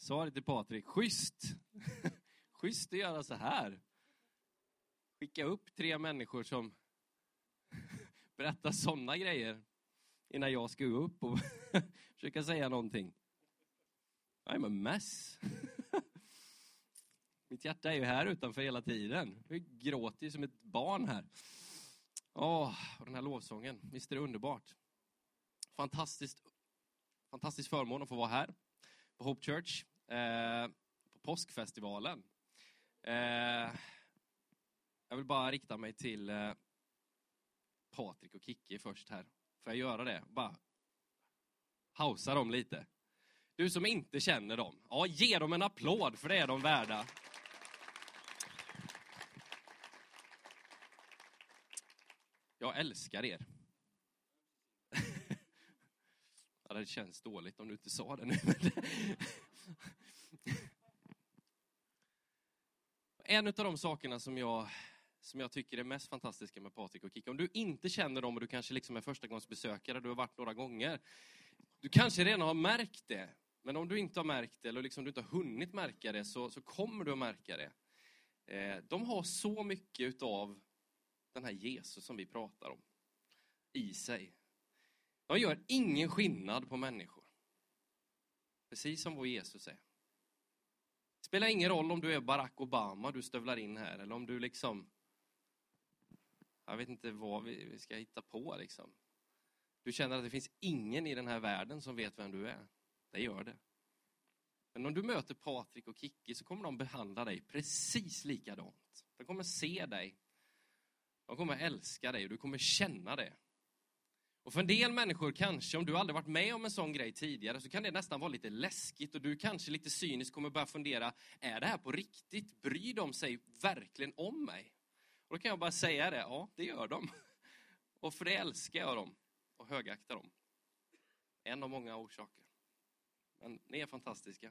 sa det till Patrik. Schysst! Schysst att göra så här. Skicka upp 3 människor som berättar sådana grejer innan jag ska gå upp och försöka säga någonting. I'm a mess. Mitt hjärta är ju här utanför hela tiden. Jag gråter ju som ett barn här. Och den här lovsången, visst är det underbart. Fantastisk förmån att få vara här på Hope Church. På påskfestivalen. Jag vill bara rikta mig till Patrik och Kicki först här. Får jag göra det? Bara hausa dem lite. Du som inte känner dem. Ja, ge dem en applåd för det är de värda. Jag älskar er. Ja, det känns dåligt om du inte sa det nu. En av de sakerna som jag tycker är mest fantastiska med Patrik och Kicki. Om du inte känner dem och du kanske liksom är förstagångsbesökare, du har varit några gånger. Du kanske redan har märkt det. Men om du inte har märkt det eller liksom du inte har hunnit märka det så kommer du att märka det. De har så mycket av den här Jesus som vi pratar om i sig. De gör ingen skillnad på människor. Precis som vår Jesus är. Det spelar ingen roll om du är Barack Obama du stövlar in här. Eller om du liksom... Jag vet inte vad vi ska hitta på liksom. Du känner att det finns ingen i den här världen som vet vem du är. Det gör det. Men om du möter Patrik och Kicki så kommer de behandla dig precis likadant. De kommer se dig. De kommer älska dig och du kommer känna det. Och för en del människor kanske, om du aldrig varit med om en sån grej tidigare, så kan det nästan vara lite läskigt. Och du kanske lite cyniskt kommer börja fundera, är det här på riktigt? Bryr de sig verkligen om mig? Och då kan jag bara säga det, ja det gör de. Och för det älskar jag dem och högaktar dem. En av många orsaker. Men ni är fantastiska.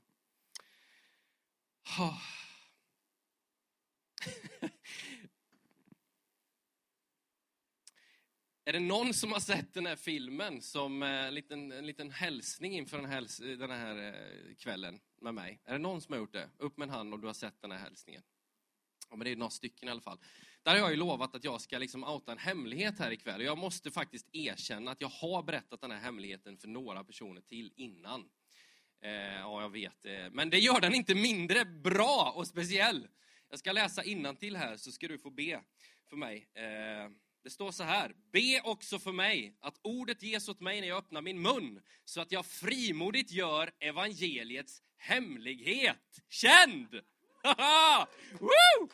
Är det någon som har sett den här filmen som en liten hälsning inför den här kvällen med mig? Är det någon som har gjort det? Upp med en hand om du har sett den här hälsningen. Ja, men det är några stycken i alla fall. Där har jag ju lovat att jag ska liksom outa en hemlighet här ikväll. Och jag måste faktiskt erkänna att jag har berättat den här hemligheten för några personer till innan. Ja, jag vet det. Men det gör den inte mindre bra och speciell. Jag ska läsa innantill här så ska du få be för mig. Det står så här. Be också för mig att ordet ges åt mig när jag öppnar min mun. Så att jag frimodigt gör evangeliets hemlighet känd. Woo!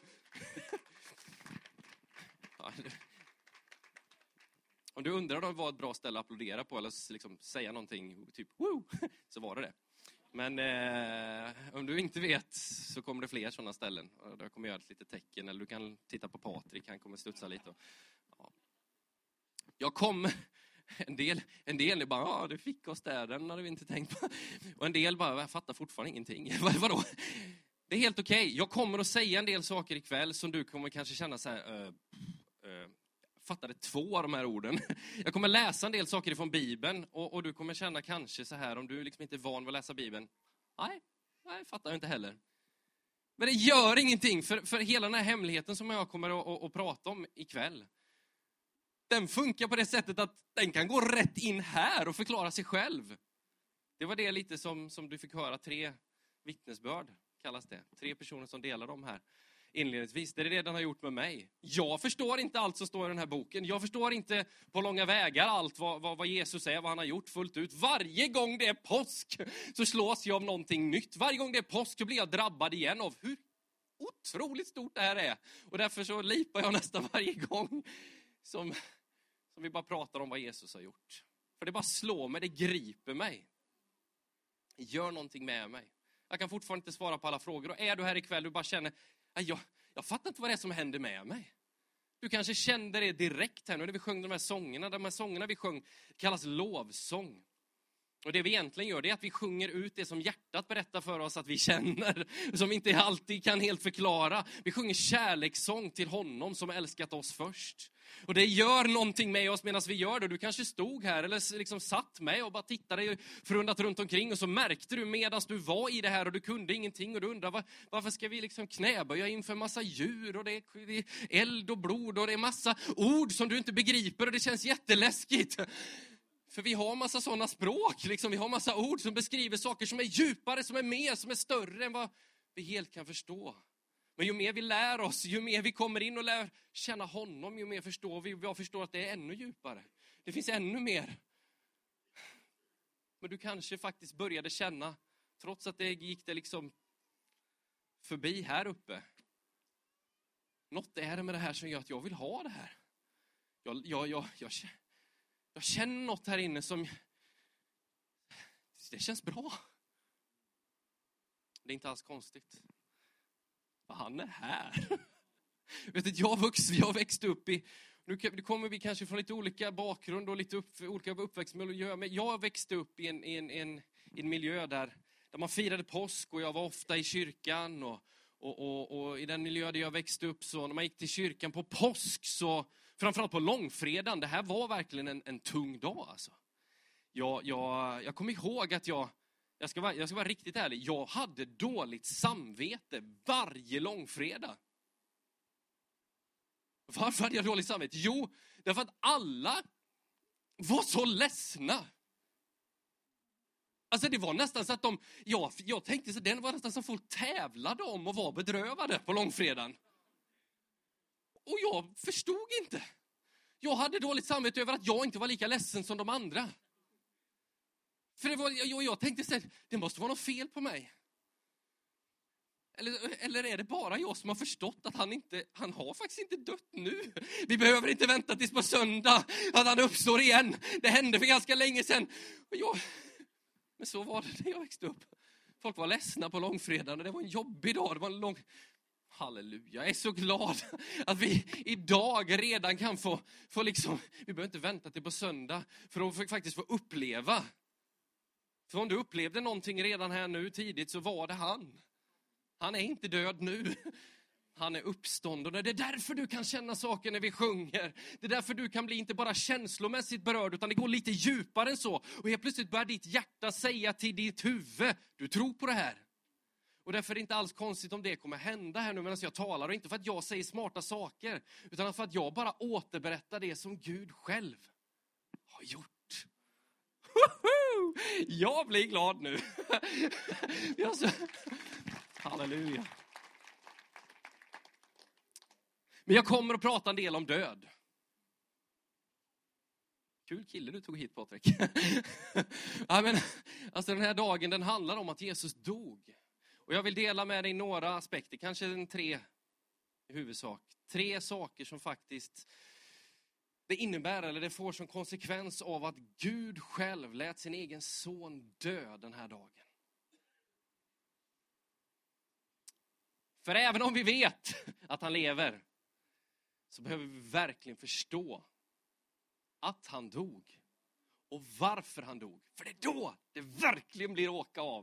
Om du undrar om det var ett bra ställe att applådera på eller liksom säga någonting typ woo, så var det. Men om du inte vet så kommer det fler sådana ställen. Där kommer jag göra ett litet tecken. Eller du kan titta på Patrik, han kommer studsa lite. Ja. Jag kommer... En del är bara, ja det fick oss där, den hade vi inte tänkt på. Och en del bara, jag fattar fortfarande ingenting. Vadå? Det är helt okej. Jag kommer att säga en del saker ikväll som du kommer kanske känna så här... fattade 2 av de här orden. Jag kommer läsa en del saker från Bibeln och du kommer känna kanske så här om du liksom inte är van vid att läsa Bibeln. Nej, fattar jag inte heller. Men det gör ingenting för hela den här hemligheten som jag kommer att prata om ikväll. Den funkar på det sättet att den kan gå rätt in här och förklara sig själv. Det var det lite som du fick höra 3 vittnesbörd kallas det. 3 personer som delar dem här. Inledningsvis, det är det den har gjort med mig. Jag förstår inte allt som står i den här boken. Jag förstår inte på långa vägar allt vad Jesus är, vad han har gjort fullt ut. Varje gång det är påsk så slås jag av någonting nytt. Varje gång det är påsk så blir jag drabbad igen av hur otroligt stort det här är. Och därför så lipar jag nästan varje gång som vi bara pratar om vad Jesus har gjort. För det bara slår mig, det griper mig. Gör någonting med mig. Jag kan fortfarande inte svara på alla frågor. Och är du här ikväll och bara känner... Jag fattar inte vad det är som händer med mig. Du kanske kände det direkt här nu när vi sjöng de här sångerna. De här sångerna vi sjöng kallas lovsång. Och det vi egentligen gör, det är att vi sjunger ut det som hjärtat berättar för oss att vi känner. Som vi inte alltid kan helt förklara. Vi sjunger kärlekssång till honom som älskat oss först. Och det gör någonting med oss medan vi gör det. Du kanske stod här eller liksom satt med och bara tittade förundrat runt omkring. Och så märkte du medan du var i det här och du kunde ingenting. Och du undrar varför ska vi liksom knäböja inför massa djur. Och det är eld och blod och det är massa ord som du inte begriper. Och det känns jätteläskigt. För vi har massa sådana språk, liksom. Vi har massa ord som beskriver saker som är djupare, som är mer, som är större än vad vi helt kan förstå. Men ju mer vi lär oss, ju mer vi kommer in och lär känna honom, ju mer förstår vi. Jag förstår att det är ännu djupare. Det finns ännu mer. Men du kanske faktiskt började känna, trots att det gick det liksom förbi här uppe. Något är det med det här som gör att jag vill ha det här. Jag känner något här inne som, det känns bra. Det är inte alls konstigt. För han är här. Vet du, jag växte upp i, nu kommer vi kanske från lite olika bakgrund och lite olika uppväxtmiljöer. Men jag växte upp i en miljö där man firade påsk och jag var ofta i kyrkan. Och i den miljö där jag växte upp så när man gick till kyrkan på påsk så, framförallt på långfredagen, det här var verkligen en tung dag alltså. Jag kommer ihåg att jag ska vara riktigt ärlig, jag hade dåligt samvete varje långfredag. Varför hade jag dåligt samvete? Jo, därför att alla var så ledsna. Alltså det var nästan så att jag tänkte så det var nästan som folk tävlade om att vara bedrövade på långfredagen. Och jag förstod inte. Jag hade dåligt samvete över att jag inte var lika ledsen som de andra. För jag tänkte så här, det måste vara något fel på mig. Eller är det bara jag som har förstått att han har faktiskt inte dött nu. Vi behöver inte vänta tills på söndag att han uppstår igen. Det hände för ganska länge sedan. Men så var det när jag växte upp. Folk var ledsna på långfredagen och det var en jobbig dag. Det var en lång... Halleluja, jag är så glad att vi idag redan kan få liksom... Vi behöver inte vänta till på söndag för att faktiskt få uppleva. För om du upplevde någonting redan här nu tidigt så var det han. Han är inte död nu. Han är uppstånden. Det är därför du kan känna saker när vi sjunger. Det är därför du kan bli inte bara känslomässigt berörd utan det går lite djupare än så. Och helt plötsligt börjar ditt hjärta säga till ditt huvud, du tror på det här. Och därför är det inte alls konstigt om det kommer hända här nu medan jag talar. Och inte för att jag säger smarta saker utan för att jag bara återberättar det som Gud själv har gjort. Jag blir glad nu. Halleluja. Men jag kommer att prata en del om död. Kul kille du tog hit, Patrik. Ja, men, alltså den här dagen den handlar om att Jesus dog. Och jag vill dela med dig några aspekter, kanske 3 i huvudsak. 3 saker som faktiskt det innebär eller det får som konsekvens av att Gud själv lät sin egen son dö den här dagen. För även om vi vet att han lever så behöver vi verkligen förstå att han dog. Och varför han dog. För det är då det verkligen blir åka av.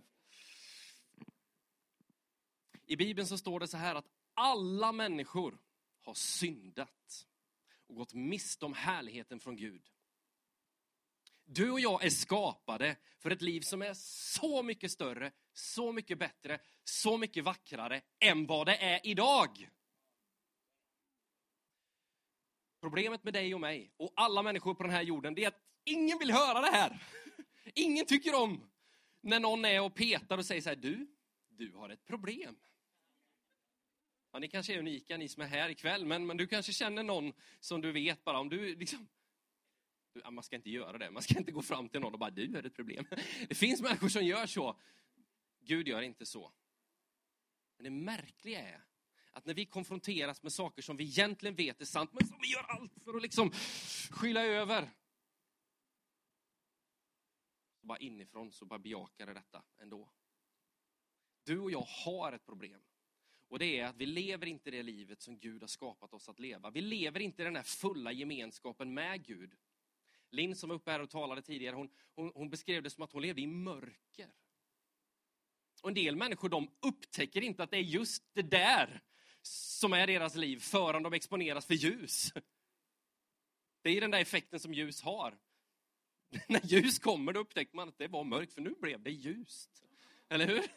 I Bibeln så står det så här att alla människor har syndat och gått miste om härligheten från Gud. Du och jag är skapade för ett liv som är så mycket större, så mycket bättre, så mycket vackrare än vad det är idag. Problemet med dig och mig och alla människor på den här jorden det är att ingen vill höra det här. Ingen tycker om när någon är och petar och säger så här, du har ett problem. Ja, ni kanske är unika, ni som är här ikväll, men du kanske känner någon som du vet bara om du liksom... Man ska inte göra det, man ska inte gå fram till någon och bara, du har ett problem. Det finns människor som gör så. Gud gör inte så. Men det märkliga är att när vi konfronteras med saker som vi egentligen vet är sant, men som vi gör allt för att liksom skylla över. Bara inifrån så bara bejakar det detta ändå. Du och jag har ett problem. Och det är att vi lever inte det livet som Gud har skapat oss att leva. Vi lever inte i den här fulla gemenskapen med Gud. Linn som var uppe här och talade tidigare, hon beskrev det som att hon levde i mörker. Och en del människor, de upptäcker inte att det är just det där som är deras liv förrän de exponeras för ljus. Det är den där effekten som ljus har. När ljus kommer då upptäcker man att det var mörkt, för nu blev det ljust. Eller hur?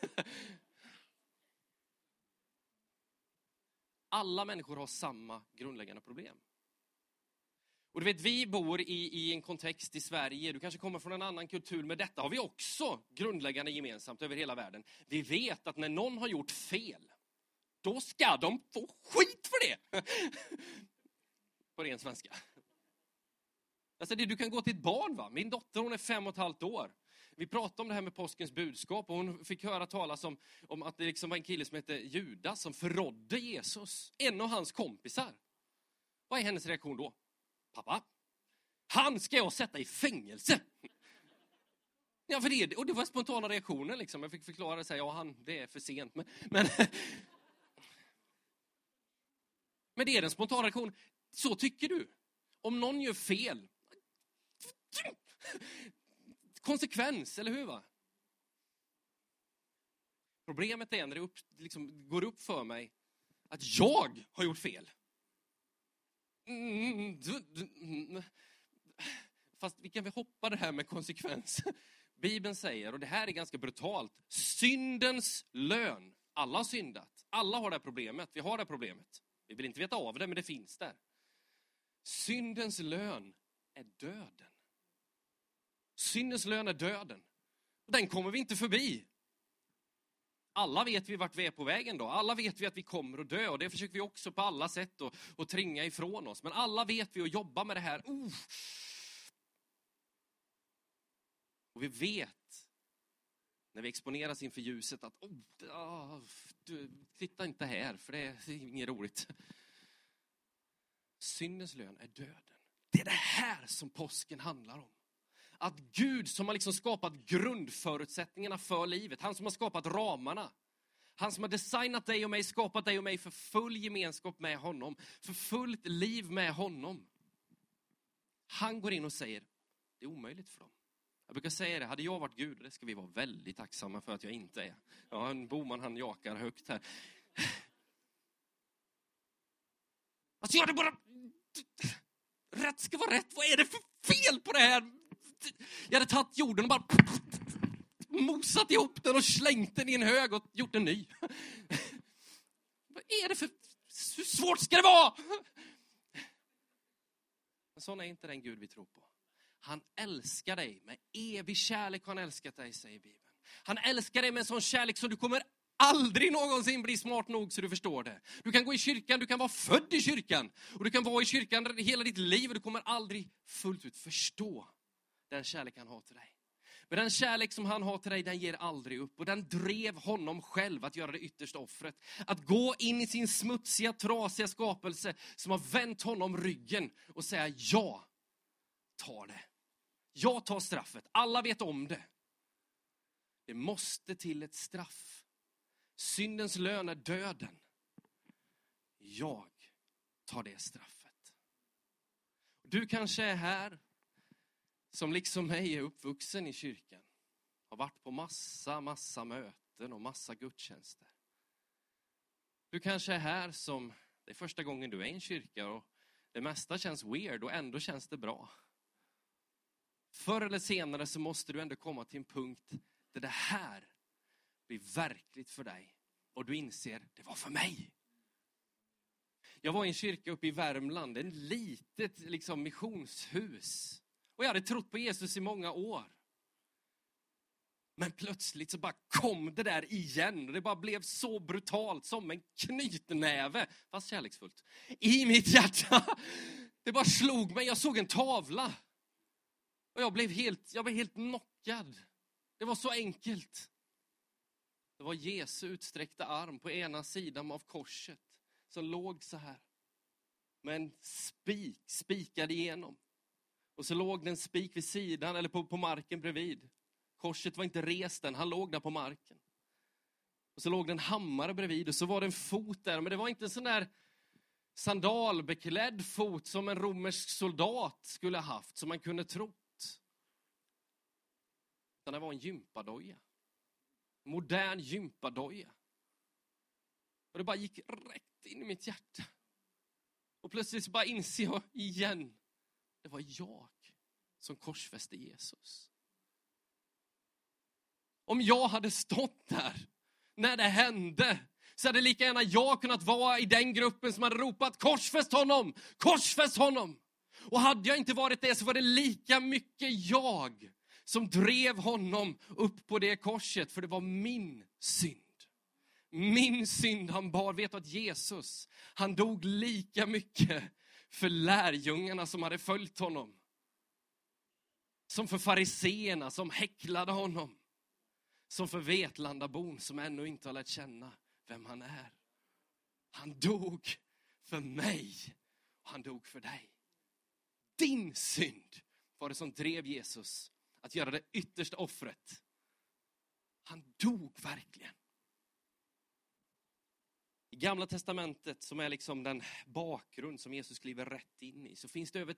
Alla människor har samma grundläggande problem. Och du vet, vi bor i en kontext i Sverige, du kanske kommer från en annan kultur, men detta har vi också grundläggande gemensamt över hela världen. Vi vet att när någon har gjort fel, då ska de få skit för det. På ren svenska. Alltså du kan gå till ett barn, va? Min dotter, hon är 5,5 år. Vi pratade om det här med påskens budskap och hon fick höra talas om att det liksom var en kille som hette Judas som förrådde Jesus. En av hans kompisar. Vad är hennes reaktion då? Pappa, han ska jag sätta i fängelse. Ja, för det, och det var spontana reaktioner liksom. Jag fick förklara det, ja det är för sent. Men det är den spontana reaktionen. Så tycker du. Om någon gör fel. Konsekvens, eller hur va? Problemet är när det går upp för mig att jag har gjort fel. Fast vi kan väl hoppa det här med konsekvens. Bibeln säger, och det här är ganska brutalt, syndens lön. Alla har syndat. Alla har det här problemet. Vi har det här problemet. Vi vill inte veta av det, men det finns där. Syndens lön är döden. Syndens lön är döden. Och den kommer vi inte förbi. Alla vet vi vart vi är på vägen då. Alla vet vi att vi kommer att dö. Och det försöker vi också på alla sätt att tringa ifrån oss. Men alla vet vi att jobba med det här. Och vi vet när vi exponeras inför ljuset att titta inte här, för det är inget roligt. Syndens lön är döden. Det är det här som påsken handlar om. Att Gud som har liksom skapat grundförutsättningarna för livet. Han som har skapat ramarna. Han som har designat dig och mig, skapat dig och mig för full gemenskap med honom. För fullt liv med honom. Han går in och säger, det är omöjligt för dem. Jag brukar säga det, hade jag varit Gud, och det ska vi vara väldigt tacksamma för att jag inte är. Ja, en Boman, han jakar högt här. Alltså jag hade bara... Rätt ska vara rätt, vad är det för fel på det här? Jag hade tagit jorden och bara mosat ihop den och slängt den i en hög och gjort en ny. Vad är det för... Hur svårt ska det vara? Men sån är inte den Gud vi tror på. Han älskar dig med evig kärlek, har han älskat dig, säger Bibeln. Han älskar dig med en sån kärlek så du kommer aldrig någonsin bli smart nog så du förstår det. Du kan gå i kyrkan, du kan vara född i kyrkan. Och du kan vara i kyrkan hela ditt liv och du kommer aldrig fullt ut förstå den kärlek han har till dig. Men den kärlek som han har till dig, den ger aldrig upp. Och den drev honom själv att göra det yttersta offret. Att gå in i sin smutsiga, trasiga skapelse som har vänt honom ryggen och säga, jag tar det. Jag tar straffet. Alla vet om det. Det måste till ett straff. Syndens lön är döden. Jag tar det straffet. Du kanske är här som liksom mig är uppvuxen i kyrkan. Har varit på massa möten och massa gudstjänster. Du kanske är här som, det är första gången du är i en kyrka och det mesta känns weird och ändå känns det bra. Förr eller senare så måste du ändå komma till en punkt där det här blir verkligt för dig. Och du inser, det var för mig. Jag var i en kyrka uppe i Värmland, en litet liksom missionshus. Och jag hade trott på Jesus i många år. Men plötsligt så bara kom det där igen. Och det bara blev så brutalt som en knytnäve, fast kärleksfullt, i mitt hjärta. Det bara slog mig, jag såg en tavla. Och jag blev helt knockad. Det var så enkelt. Det var Jesu utsträckta arm på ena sidan av korset. Som låg så här. Med en spikad igenom. Och så låg det en spik vid sidan eller på marken bredvid. Korset var inte rest än, han låg där på marken. Och så låg det en hammare bredvid och så var det en fot där. Men det var inte en sån där sandalbeklädd fot som en romersk soldat skulle ha haft, som man kunde trott. Det var en gympadoja. Modern gympadoja. Och det bara gick rätt in i mitt hjärta. Och plötsligt så bara inser jag igen. Det var jag som korsfäste Jesus. Om jag hade stått där när det hände, så hade lika gärna jag kunnat vara i den gruppen som hade ropat korsfäst honom, korsfäst honom. Och hade jag inte varit det så var det lika mycket jag som drev honom upp på det korset. För det var min synd. Min synd han bar. Vet du att Jesus, han dog lika mycket för lärjungarna som hade följt honom. Som för fariseerna som häcklade honom. Som för Vetlandabon som ännu inte har lärt känna vem han är. Han dog för mig. Och han dog för dig. Din synd var det som drev Jesus att göra det yttersta offret. Han dog verkligen. I Gamla testamentet, som är liksom den bakgrund som Jesus kliver rätt in i, så finns det över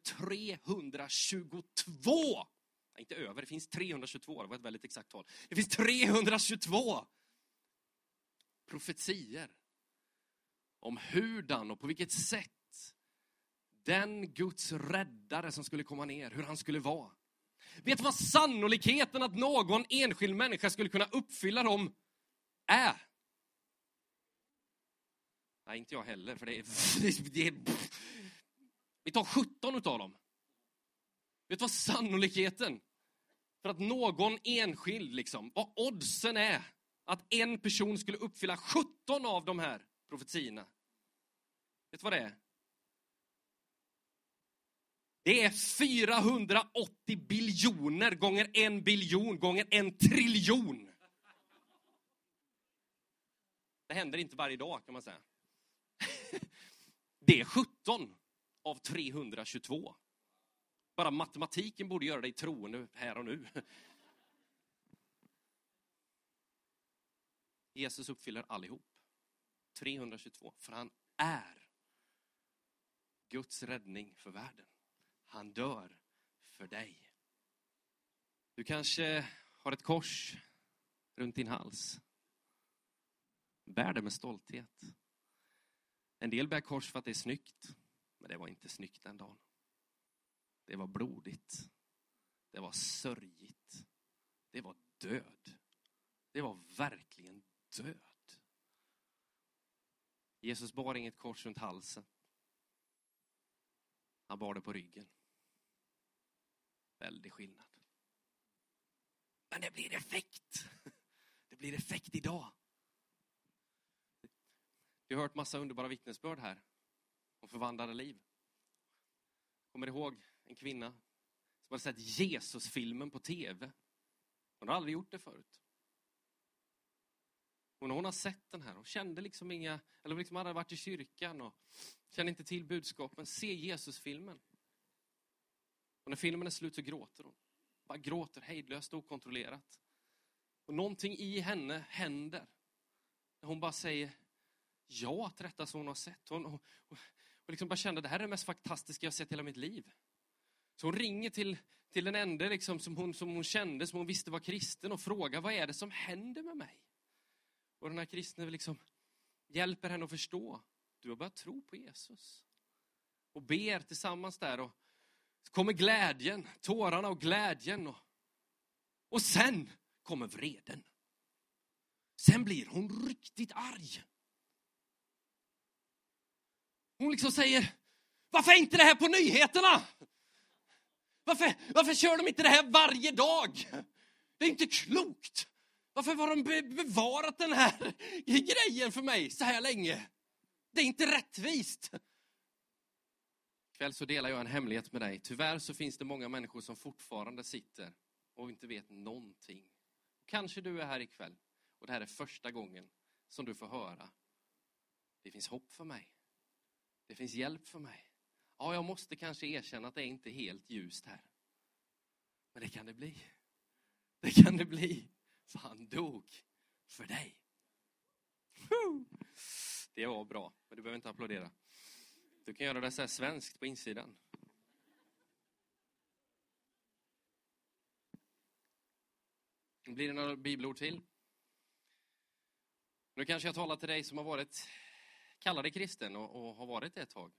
322. Nej, inte över, det finns 322, det var ett väldigt exakt tal. Det finns 322 profetier om hurdan och på vilket sätt den Guds räddare som skulle komma ner, hur han skulle vara. Vet du vad sannolikheten att någon enskild människa skulle kunna uppfylla dem är? Nej, inte jag heller, för det är vi tar 17 utav dem. Vet du vad sannolikheten för att någon enskild, liksom, vad oddsen är att en person skulle uppfylla 17 av de här profetierna? Vet du vad det är? Det är 480 biljoner gånger 1 biljon gånger 1 triljon. Det händer inte varje dag, kan man säga. Det är 17 av 322. Bara matematiken borde göra dig troende här och nu. Jesus uppfyller allihop. 322. För han är Guds räddning för världen. Han dör för dig. Du kanske har ett kors runt din hals. Bär det med stolthet. En del bär kors för att det är snyggt. Men det var inte snyggt den dagen. Det var blodigt. Det var sörjigt. Det var död. Det var verkligen död. Jesus bar inget kors runt halsen. Han bar det på ryggen. Väldig skillnad. Men det blir effekt. Det blir effekt idag. Vi har hört massa underbara vittnesbörd här om förvandlade liv. Kommer ihåg en kvinna som hade sett Jesus-filmen på tv. Hon har aldrig gjort det förut. Och när hon har sett den här, hon kände liksom inga, eller liksom hade varit i kyrkan och kände inte till budskapen. Se Jesus-filmen. Och när filmen är slut så gråter hon. Bara gråter hejdlöst och okontrollerat. Och någonting i henne händer. När hon bara säger ja till detta som hon har sett. Hon liksom bara kände, det här är det mest fantastiska jag har sett i hela mitt liv. Så hon ringer till den enda liksom, som hon kände, som hon visste var kristen, och frågar, vad är det som händer med mig? Och den här kristne liksom hjälper henne att förstå. Du har börjat tro på Jesus. Och ber tillsammans där, och så kommer glädjen, tårarna och glädjen. Och sen kommer vreden. Sen blir hon riktigt arg. Hon liksom säger, varför är inte det här på nyheterna? Varför kör de inte det här varje dag? Det är inte klokt. Varför har de bevarat den här grejen för mig så här länge? Det är inte rättvist. Ikväll så delar jag en hemlighet med dig. Tyvärr så finns det många människor som fortfarande sitter och inte vet någonting. Kanske du är här ikväll och det här är första gången som du får höra. Det finns hopp för mig. Det finns hjälp för mig. Ja, jag måste kanske erkänna att det är inte helt ljust här. Men det kan det bli. Det kan det bli. För han dog för dig. Det var bra, men du behöver inte applådera. Du kan göra det så här svenskt på insidan. Blir det några bibelord till? Nu kanske jag talar till dig som har varit kallad kristen och har varit det ett tag.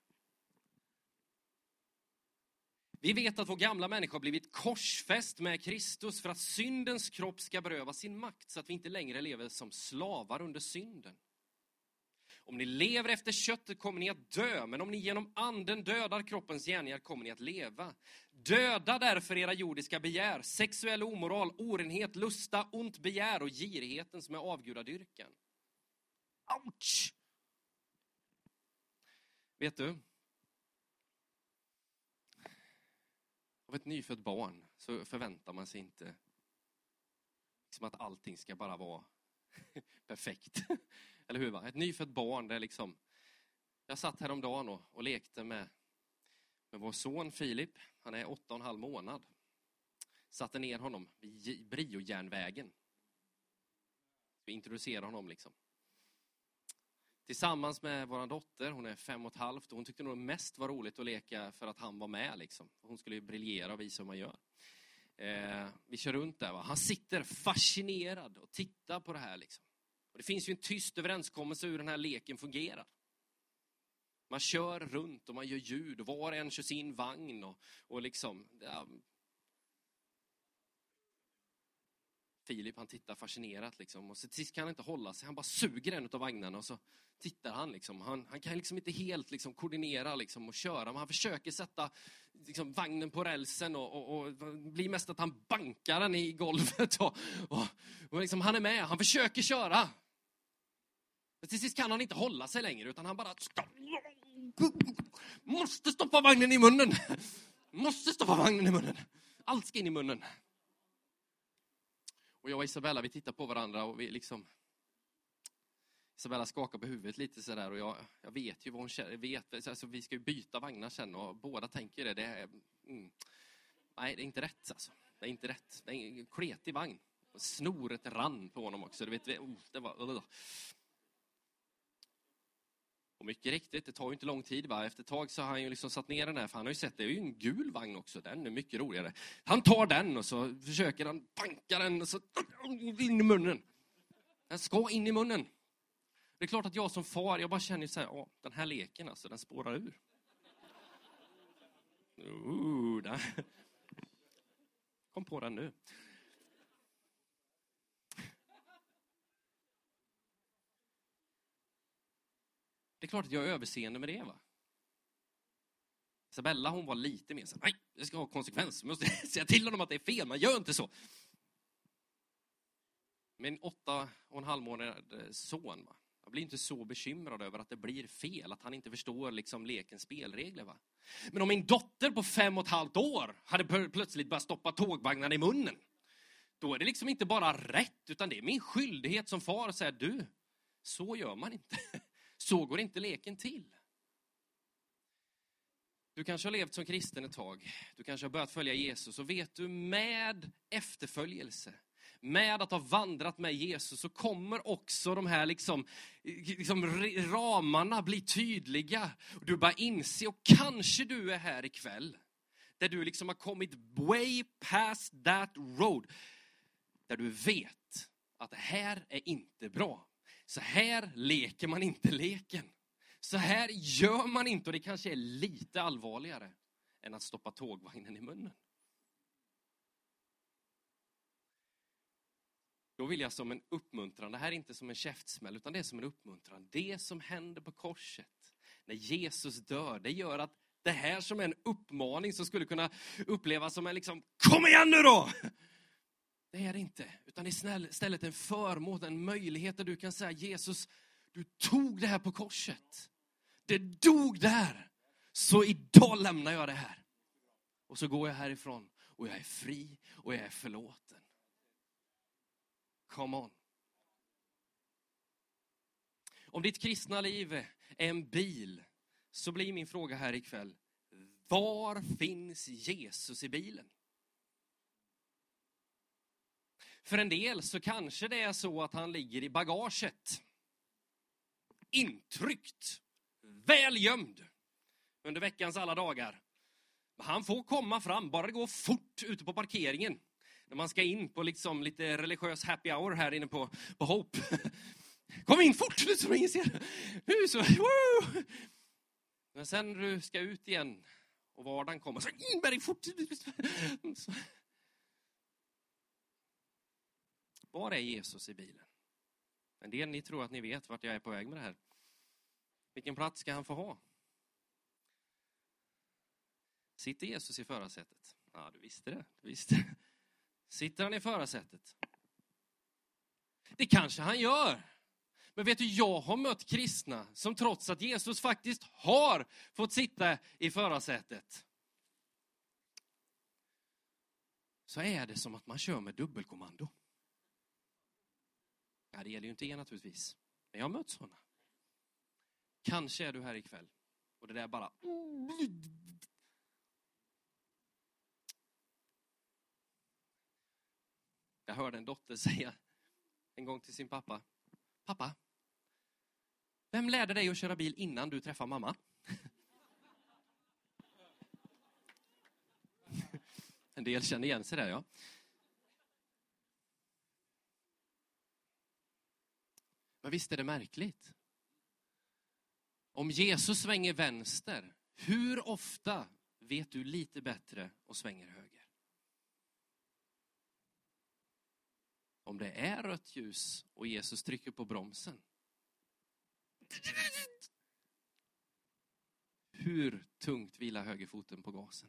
Vi vet att vår gamla människa har blivit korsfäst med Kristus för att syndens kropp ska beröva sin makt så att vi inte längre lever som slavar under synden. Om ni lever efter köttet kommer ni att dö, men om ni genom anden dödar kroppens gärningar kommer ni att leva. Döda därför era jordiska begär, sexuell omoral, orenhet, lusta, ont begär och girigheten som är avgudadyrkan. Ouch! Vet du? Av ett nyfött barn så förväntar man sig inte som att allting ska bara vara perfekt. Eller hur va? Ett nyfött barn, det är liksom... Jag satt häromdagen och lekte med vår son Filip. Han är 8,5 månad. Satte ner honom vid Briojärnvägen. Vi introducerade honom liksom. Tillsammans med vår dotter, hon är 5,5. Och hon tyckte nog mest var roligt att leka för att han var med liksom. Hon skulle ju briljera och visa hur man gör. Vi kör runt där va. Han sitter fascinerad och tittar på det här liksom. Och det finns ju en tyst överenskommelse hur den här leken fungerar. Man kör runt och man gör ljud och var och en kör sin vagn och liksom... Ja. Filip han tittar fascinerat liksom och så sist kan han inte hålla sig. Han bara suger en av vagnarna och så tittar han liksom. Han kan liksom inte helt liksom koordinera liksom och köra. Men han försöker sätta liksom vagnen på rälsen och blir mest att han bankar den i golvet. Och liksom han är med. Han försöker köra. Men till sist kan han inte hålla sig längre utan han bara... Måste stoppa vagnen i munnen. Måste stoppa vagnen i munnen. Allt ska in i munnen. Och jag och Isabella, vi tittar på varandra och vi liksom... Isabella skakar på huvudet lite sådär och jag vet ju vad hon vet. Alltså, vi ska ju byta vagnar sen och båda tänker det. Nej, det är inte rätt alltså. Det är inte rätt. Det är en kletig vagn. Snoret rann på honom också. Du vet, det var... Och mycket riktigt, det tar ju inte lång tid va. Efter ett tag så har han ju liksom satt ner den här. För han har ju sett, det är ju en gul vagn också. Den är mycket roligare. Han tar den och så försöker han banka den och så in i munnen. Den ska in i munnen. Det är klart att jag som far, jag bara känner så här, den här leken alltså, den spårar ur. Kom på den nu. Det är klart att jag är överseende med det va. Isabella hon var lite mer så nej, det ska ha konsekvens. Man måste säga till honom att det är fel, man gör inte så. Min 8,5 månader son va. Jag blir inte så bekymrad över att det blir fel. Att han inte förstår liksom lekens spelregler va. Men om min dotter på 5,5 år hade plötsligt börjat stoppa tågvagnarna i munnen. Då är det liksom inte bara rätt utan det är min skyldighet som far att säga du, så gör man inte. Så går inte leken till. Du kanske har levt som kristen ett tag. Du kanske har börjat följa Jesus. Och vet du, med efterföljelse, med att ha vandrat med Jesus, så kommer också de här liksom ramarna bli tydliga. Och du bara inse, och kanske du är här ikväll. Där du liksom har kommit way past that road. Där du vet att det här är inte bra. Så här leker man inte leken. Så här gör man inte, och det kanske är lite allvarligare än att stoppa tågvagnen i munnen. Då vill jag som en uppmuntran, det här är inte som en käftsmäll utan det är som en uppmuntran. Det som händer på korset, när Jesus dör, det gör att det här som är en uppmaning som skulle kunna upplevas som en liksom, kom igen nu då! Det är det inte, utan det är istället en förmån, en möjlighet där du kan säga Jesus, du tog det här på korset. Det dog där. Så idag lämnar jag det här. Och så går jag härifrån och jag är fri och jag är förlåten. Come on. Om ditt kristna liv är en bil så blir min fråga här ikväll, var finns Jesus i bilen? För en del så kanske det är så att han ligger i bagaget. Intryckt. Väl gömd. under veckans alla dagar. Han får komma fram, bara det går fort ute på parkeringen. När man ska in på liksom lite religiös happy hour här inne på Hope. Kom in fort nu så ingen ser. Nu så, woo! Men sen du ska ut igen och vardagen kommer så in med dig fort. Var är Jesus i bilen? En del ni tror att ni vet vart jag är på väg med det här. Vilken plats ska han få ha? Sitter Jesus i förarsätet? Ja, du visste det. Du visste det. Sitter han i förarsätet? Det kanske han gör. Men vet du, jag har mött kristna som trots att Jesus faktiskt har fått sitta i förarsätet, så är det som att man kör med dubbelkommando. Ja, det gäller ju inte er naturligtvis. Men jag har mött sådana. Kanske är du här ikväll och det där bara... Jag hörde en dotter säga en gång till sin pappa: pappa, vem lärde dig att köra bil innan du träffade mamma? En del känner igen sig där, ja. Men visst är det märkligt? Om Jesus svänger vänster, hur ofta vet du lite bättre och svänger höger? Om det är rött ljus och Jesus trycker på bromsen, hur tungt vilar högerfoten på gasen?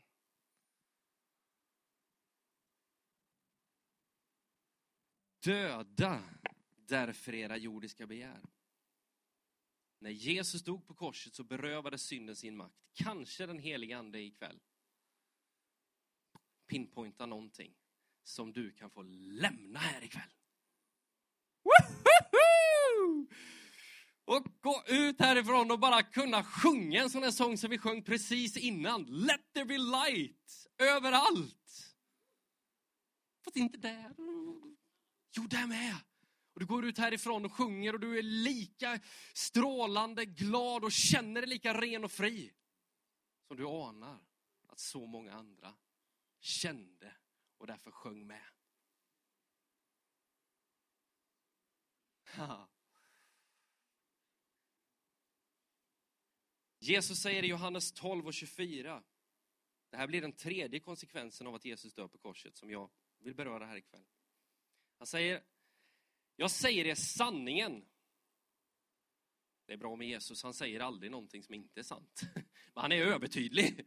Döda därför era jordiska begär. När Jesus dog på korset så berövade synden sin makt. Kanske den heliga ande ikväll pinpointa någonting som du kan få lämna här ikväll. Woohoo! Och gå ut härifrån och bara kunna sjunga en sån här sång som vi sjöng precis innan. Let there be light överallt. Fast inte där. Jo, där med. Och du går ut härifrån och sjunger och du är lika strålande, glad och känner dig lika ren och fri som du anar att så många andra kände och därför sjöng med. Jesus säger i Johannes 12:24. Det här blir den tredje konsekvensen av att Jesus dör på korset som jag vill beröra här ikväll. Han säger: jag säger er sanningen. Det är bra med Jesus, han säger aldrig någonting som inte är sant. Men han är övertydlig.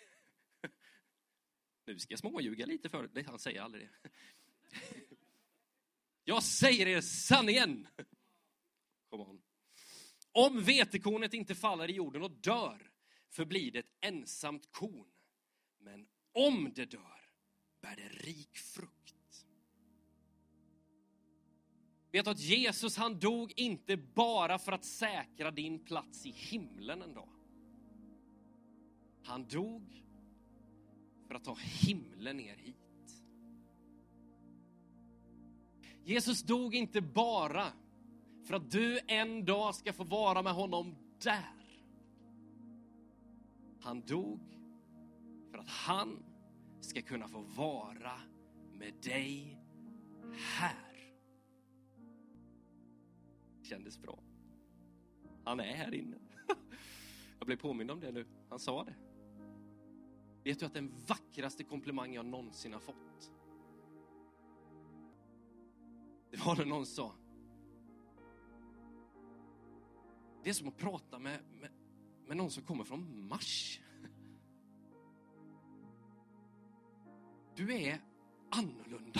Nu ska jag småljuga lite för det. Han säger aldrig det. Jag säger er sanningen. Come on. Om vetekornet inte faller i jorden och dör, förblir det ett ensamt korn. Men om det dör, bär det rik frukt. Vet du att Jesus, han dog inte bara för att säkra din plats i himlen en dag. Han dog för att ta himlen ner hit. Jesus dog inte bara för att du en dag ska få vara med honom där. Han dog för att han ska kunna få vara med dig här. Det kändes bra. Han är här inne. Jag blev påmind om det nu. Han sa det. Vet du att den vackraste komplimang jag någonsin har fått, det var när någon sa: det är som att prata med någon som kommer från Mars. Du är annorlunda.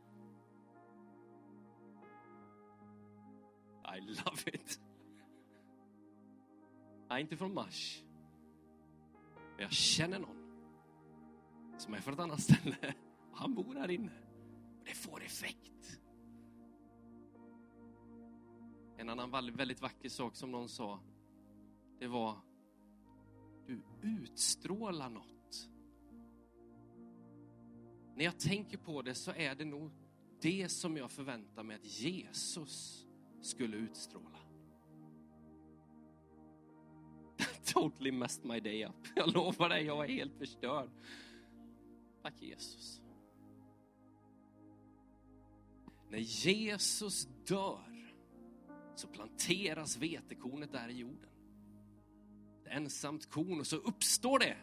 I love it. Jag är inte från Mars. Men jag känner någon som är från ett annat ställe. Och han bor här inne. Och det får effekt. En annan väldigt vacker sak som någon sa, det var: du utstrålar något. När jag tänker på det så är det nog det som jag förväntar mig att Jesus skulle utstråla. totally messed my day up. Jag lovar dig, jag är helt förstörd. Tack Jesus. När Jesus dör så planteras vetekornet där i jorden. Ett ensamt korn, och så uppstår det.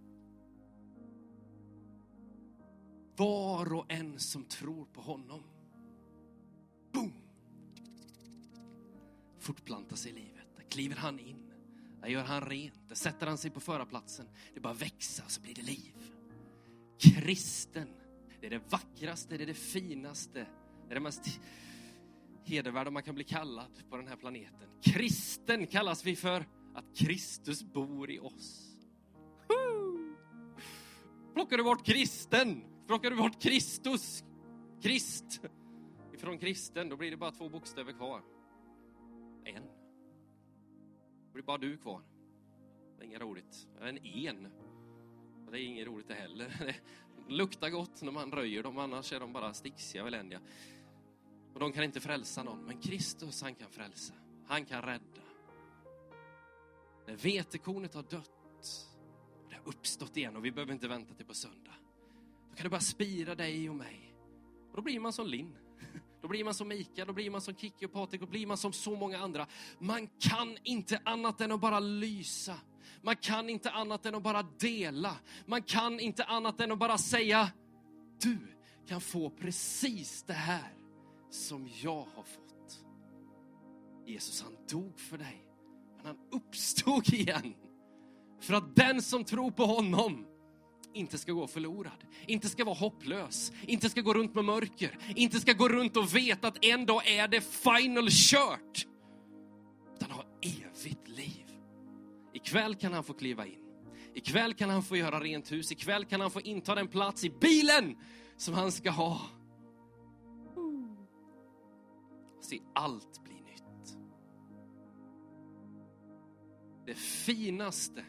Var och en som tror på honom. Boom! Fortplantar sig i livet. Där kliver han in. Där gör han rent. Där sätter han sig på förarplatsen. Det bara växer, så blir det liv. Kristen. Det är det vackraste, det är det finaste. Det är det mest hedervärda man kan bli kallad på den här planeten. Kristen kallas vi för att Kristus bor i oss. Plockar du bort kristen, plockar du bort Kristus, Krist ifrån kristen, då blir det bara 2 bokstäver kvar. En. Då blir bara du kvar. Det är inget roligt. En. Det är inget roligt det heller. Det luktar gott när man röjer dem, annars är de bara sticksiga och eländiga. Och de kan inte frälsa någon. Men Kristus, han kan frälsa. Han kan rädda. När vetekornet har dött, det har uppstått igen, och vi behöver inte vänta till på söndag. Då kan det bara spira dig och mig. Och då blir man som Linn. Då blir man som Mika, då blir man som Kiki och Patrik, och blir man som så många andra. Man kan inte annat än att bara lysa. Man kan inte annat än att bara dela. Man kan inte annat än att bara säga: du kan få precis det här som jag har fått. Jesus, han dog för dig, men han uppstod igen. För att den som tror på honom inte ska gå förlorad. Inte ska vara hopplös. Inte ska gå runt med mörker. Inte ska gå runt och veta att en dag är det final kört. Utan ha evigt liv. Ikväll kan han få kliva in. Ikväll kan han få göra rent hus. Ikväll kan han få inta den plats i bilen som han ska ha. Se, allt blir nytt. Det finaste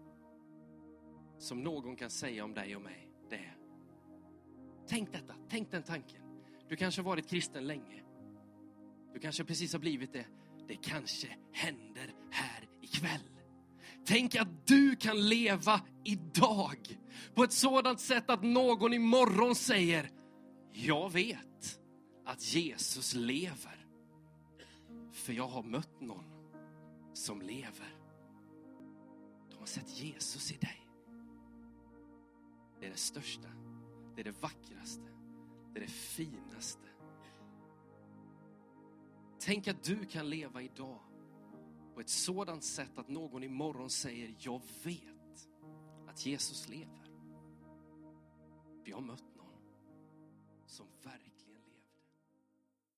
som någon kan säga om dig och mig, det är: tänk detta, tänk den tanken. Du kanske har varit kristen länge. Du kanske precis har blivit det. Det kanske händer här ikväll. Tänk att du kan leva idag på ett sådant sätt att någon imorgon säger: jag vet att Jesus lever. För jag har mött någon som lever. De har sett Jesus i dig. Det är det största. Det är det vackraste. Det är det finaste. Tänk att du kan leva idag på ett sådant sätt att någon imorgon säger: jag vet att Jesus lever. Vi har mött någon som verkligen